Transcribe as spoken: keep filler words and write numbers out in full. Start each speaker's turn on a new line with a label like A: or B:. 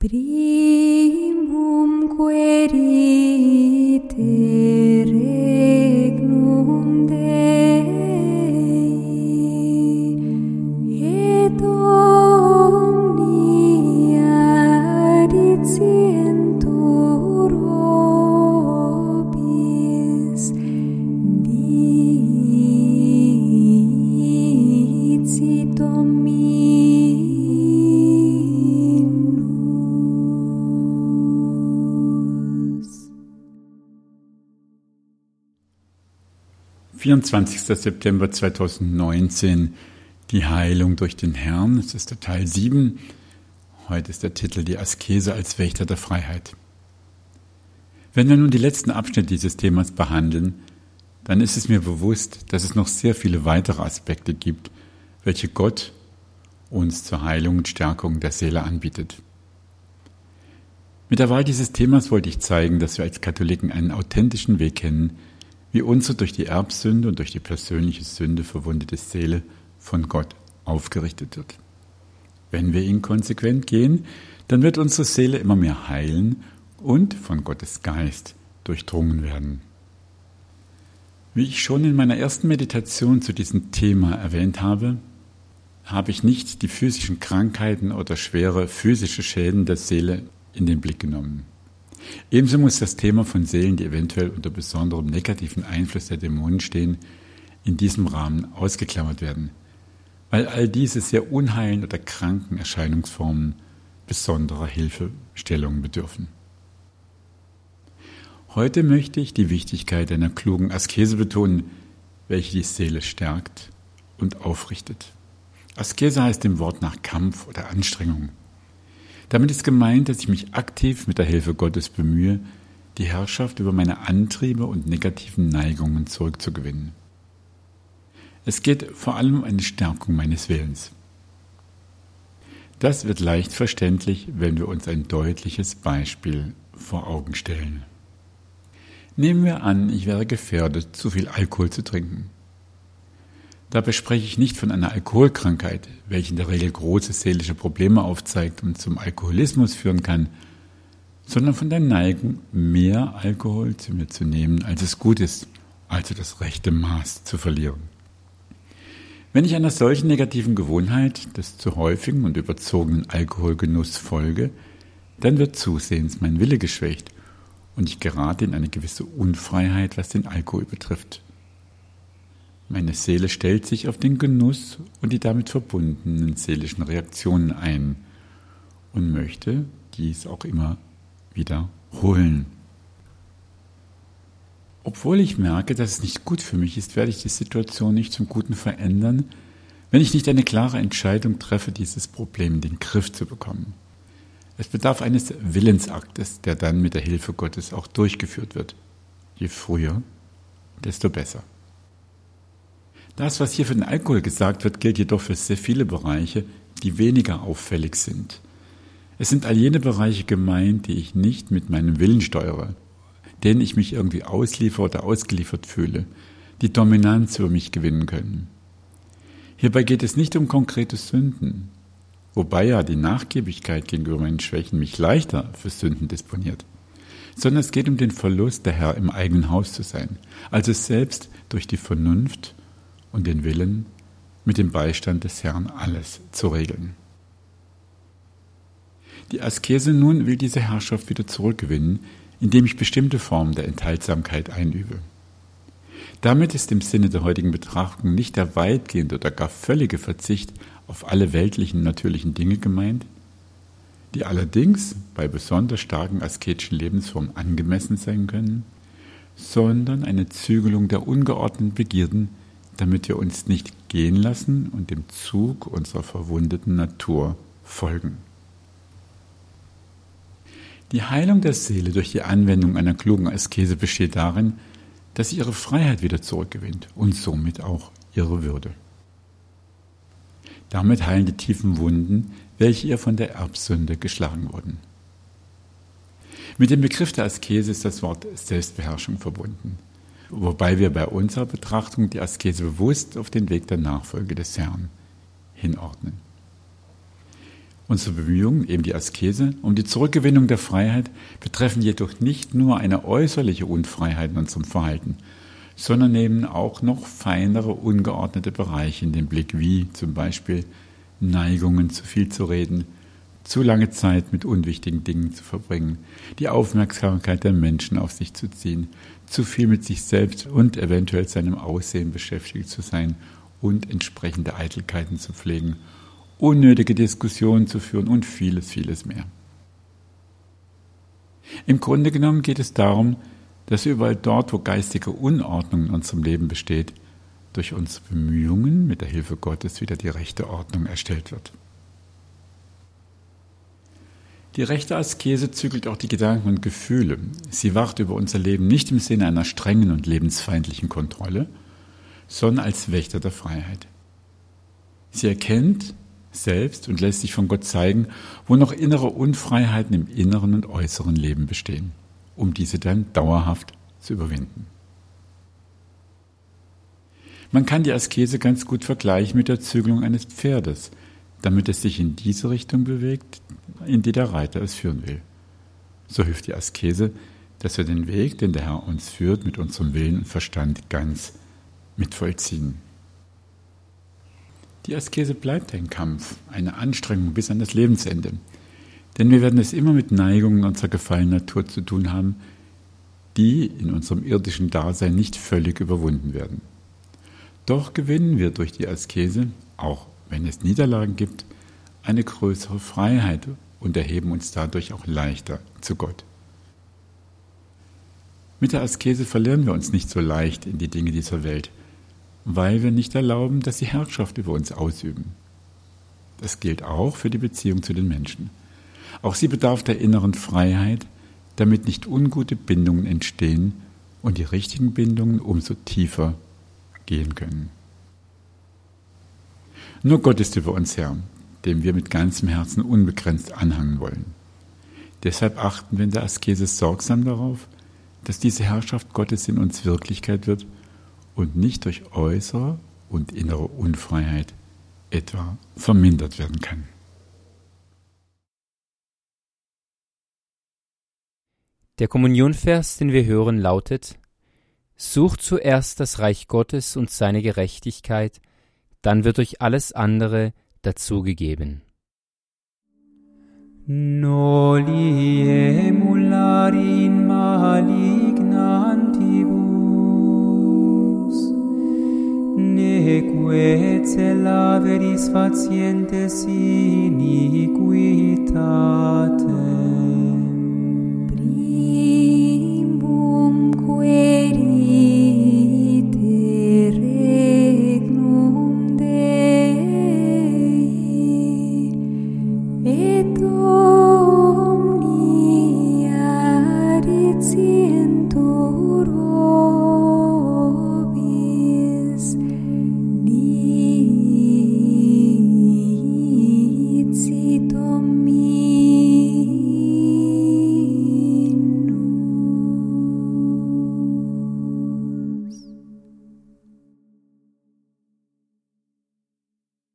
A: Primum querite regnum Dei, et omnia dicientur vobis, dicit Dominus.
B: vierundzwanzigster September zweitausendneunzehn, die Heilung durch den Herrn. Es ist der Teil sieben. Heute ist der Titel Die Askese als Wächter der Freiheit. Wenn wir nun die letzten Abschnitte dieses Themas behandeln, dann ist es mir bewusst, dass es noch sehr viele weitere Aspekte gibt, welche Gott uns zur Heilung und Stärkung der Seele anbietet. Mit der Wahl dieses Themas wollte ich zeigen, dass wir als Katholiken einen authentischen Weg kennen, wie unsere durch die Erbsünde und durch die persönliche Sünde verwundete Seele von Gott aufgerichtet wird. Wenn wir ihn konsequent gehen, dann wird unsere Seele immer mehr heilen und von Gottes Geist durchdrungen werden. Wie ich schon in meiner ersten Meditation zu diesem Thema erwähnt habe, habe ich nicht die physischen Krankheiten oder schwere physische Schäden der Seele in den Blick genommen. Ebenso muss das Thema von Seelen, die eventuell unter besonderem negativen Einfluss der Dämonen stehen, in diesem Rahmen ausgeklammert werden, weil all diese sehr unheilen oder kranken Erscheinungsformen besonderer Hilfestellung bedürfen. Heute möchte ich die Wichtigkeit einer klugen Askese betonen, welche die Seele stärkt und aufrichtet. Askese heißt im Wort nach Kampf oder Anstrengung. Damit ist gemeint, dass ich mich aktiv mit der Hilfe Gottes bemühe, die Herrschaft über meine Antriebe und negativen Neigungen zurückzugewinnen. Es geht vor allem um eine Stärkung meines Willens. Das wird leicht verständlich, wenn wir uns ein deutliches Beispiel vor Augen stellen. Nehmen wir an, ich wäre gefährdet, zu viel Alkohol zu trinken. Dabei spreche ich nicht von einer Alkoholkrankheit, welche in der Regel große seelische Probleme aufzeigt und zum Alkoholismus führen kann, sondern von der Neigung, mehr Alkohol zu mir zu nehmen, als es gut ist, also das rechte Maß zu verlieren. Wenn ich einer solchen negativen Gewohnheit des zu häufigen und überzogenen Alkoholgenuss folge, dann wird zusehends mein Wille geschwächt und ich gerate in eine gewisse Unfreiheit, was den Alkohol betrifft. Meine Seele stellt sich auf den Genuss und die damit verbundenen seelischen Reaktionen ein und möchte dies auch immer wiederholen. Obwohl ich merke, dass es nicht gut für mich ist, werde ich die Situation nicht zum Guten verändern, wenn ich nicht eine klare Entscheidung treffe, dieses Problem in den Griff zu bekommen. Es bedarf eines Willensaktes, der dann mit der Hilfe Gottes auch durchgeführt wird. Je früher, desto besser. Das, was hier für den Alkohol gesagt wird, gilt jedoch für sehr viele Bereiche, die weniger auffällig sind. Es sind all jene Bereiche gemeint, die ich nicht mit meinem Willen steuere, denen ich mich irgendwie ausliefere oder ausgeliefert fühle, die Dominanz über mich gewinnen können. Hierbei geht es nicht um konkrete Sünden, wobei ja die Nachgiebigkeit gegenüber meinen Schwächen mich leichter für Sünden disponiert, sondern es geht um den Verlust, der Herr im eigenen Haus zu sein, also selbst durch die Vernunft und den Willen, mit dem Beistand des Herrn alles zu regeln. Die Askese nun will diese Herrschaft wieder zurückgewinnen, indem ich bestimmte Formen der Enthaltsamkeit einübe. Damit ist im Sinne der heutigen Betrachtung nicht der weitgehende oder gar völlige Verzicht auf alle weltlichen natürlichen Dinge gemeint, die allerdings bei besonders starken asketischen Lebensformen angemessen sein können, sondern eine Zügelung der ungeordneten Begierden, damit wir uns nicht gehen lassen und dem Zug unserer verwundeten Natur folgen. Die Heilung der Seele durch die Anwendung einer klugen Askese besteht darin, dass sie ihre Freiheit wieder zurückgewinnt und somit auch ihre Würde. Damit heilen die tiefen Wunden, welche ihr von der Erbsünde geschlagen wurden. Mit dem Begriff der Askese ist das Wort Selbstbeherrschung verbunden, wobei wir bei unserer Betrachtung die Askese bewusst auf den Weg der Nachfolge des Herrn hinordnen. Unsere Bemühungen, eben die Askese, um die Zurückgewinnung der Freiheit, betreffen jedoch nicht nur eine äußerliche Unfreiheit in unserem Verhalten, sondern nehmen auch noch feinere, ungeordnete Bereiche in den Blick, wie zum Beispiel Neigungen, zu viel zu reden, zu lange Zeit mit unwichtigen Dingen zu verbringen, die Aufmerksamkeit der Menschen auf sich zu ziehen, zu viel mit sich selbst und eventuell seinem Aussehen beschäftigt zu sein und entsprechende Eitelkeiten zu pflegen, unnötige Diskussionen zu führen und vieles, vieles mehr. Im Grunde genommen geht es darum, dass überall dort, wo geistige Unordnung in unserem Leben besteht, durch unsere Bemühungen mit der Hilfe Gottes wieder die rechte Ordnung erstellt wird. Die rechte Askese zügelt auch die Gedanken und Gefühle. Sie wacht über unser Leben nicht im Sinne einer strengen und lebensfeindlichen Kontrolle, sondern als Wächter der Freiheit. Sie erkennt selbst und lässt sich von Gott zeigen, wo noch innere Unfreiheiten im inneren und äußeren Leben bestehen, um diese dann dauerhaft zu überwinden. Man kann die Askese ganz gut vergleichen mit der Zügelung eines Pferdes, damit es sich in diese Richtung bewegt, in die der Reiter es führen will. So hilft die Askese, dass wir den Weg, den der Herr uns führt, mit unserem Willen und Verstand ganz mitvollziehen. Die Askese bleibt ein Kampf, eine Anstrengung bis an das Lebensende. Denn wir werden es immer mit Neigungen unserer gefallenen Natur zu tun haben, die in unserem irdischen Dasein nicht völlig überwunden werden. Doch gewinnen wir durch die Askese, auch wenn es Niederlagen gibt, eine größere Freiheit und erheben uns dadurch auch leichter zu Gott. Mit der Askese verlieren wir uns nicht so leicht in die Dinge dieser Welt, weil wir nicht erlauben, dass sie Herrschaft über uns ausüben. Das gilt auch für die Beziehung zu den Menschen. Auch sie bedarf der inneren Freiheit, damit nicht ungute Bindungen entstehen und die richtigen Bindungen umso tiefer gehen können. Nur Gott ist über uns Herr, dem wir mit ganzem Herzen unbegrenzt anhangen wollen. Deshalb achten wir in der Askese sorgsam darauf, dass diese Herrschaft Gottes in uns Wirklichkeit wird und nicht durch äußere und innere Unfreiheit etwa vermindert werden kann.
C: Der Kommunionvers, den wir hören, lautet: Sucht zuerst das Reich Gottes und seine Gerechtigkeit, dann wird euch alles andere dazugegeben.
A: Noli emulari in malignantibus, neque celaveris facientes iniquitate.